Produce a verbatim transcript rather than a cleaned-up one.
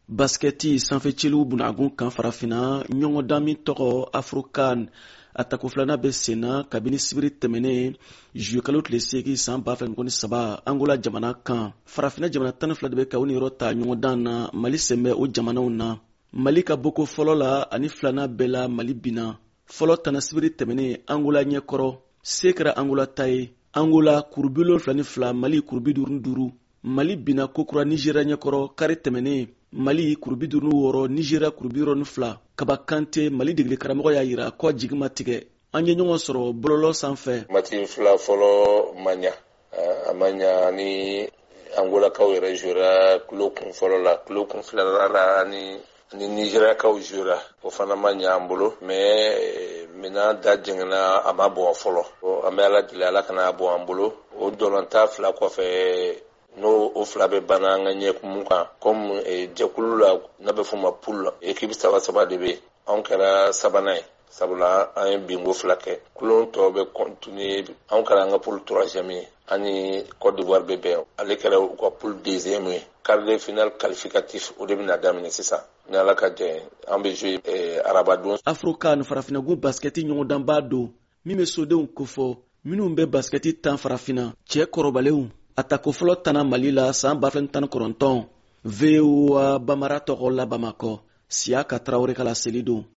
basketi sanfɛciliw bunagun kan farafina ɲɔgɔndan min tɔgɔ afrokan a tako filana bɛ senna kabini sibiri tɛmɛnen juye kalo tile seegin san ba fila ni saba angola jamana kan. Farafina jamana tan ni fila de bɛ ka o niyɔrɔ ta ɲɔgɔndan na. Mali sen bɛ o jamanaw na. Mali ka boko fɔlɔ la ani filana bɛɛ la Mali binna. Fɔlɔ tana sibiri tɛmɛnen Angola ɲɛkɔrɔ se kɛra Angola ta ye. Angola kuru bi wolonwula ni fila, Mali kuru bi duuru ni duuru. Mali binna kokura Nigéria ɲɛkɔrɔ kari tɛmɛnen Mali kuru bi duuru ni wɔɔrɔ, Nigéria kuru bi wɔɔrɔ ni fila. Kaba Kante Mali degeli karamɔgɔ y'a yira kɔ jigi ma tigɛ. An ye ɲɔgɔn sɔrɔ bɔlɔlɔ sanfɛ. Mati fila fɔlɔ ma ɲa. A ma ɲa ni Angolakaw yɛrɛ jouera kulo kun fɔlɔ la, kulo kun filanan la ni ni Nigériakaw jouera. O fana ma ɲa an bolo, mais maintenant da jɛngɛna a ma bɔ fɔlɔ. An bɛ Ala deli Ala kana bɔ an bolo. O dɔlanta fila kɔfɛ n'o o fila bɛ banna an ka ɲɛkumu kan comme jɛkulu la n'a bɛ fɔ ma poule la équipe saba saba de bɛ anw kɛra sabanan ye sabula an ye bingo fila kɛ kulon tɔw bɛ continuer anw kɛra an ka poule troisième ye ani Côte d'Ivoire bɛ bɛn ale kɛra u ka poule deuxième ye quart de finale qualificatif o de bɛna daminɛ sisan ni Ala ka jɛ an bɛ jouer arabadon. Afrokan farafinagun basketi ɲɔgɔndanba don min bɛ sodenw kofɔ minnu bɛ basketi tan farafina cɛ kɔrɔbalenw. A tako fɔlɔ tana Mali la san ba fila tan ni kɔnɔntɔn V O A Bamara tɔgɔ la Bamakɔ Siaka Traoré ka laseli don.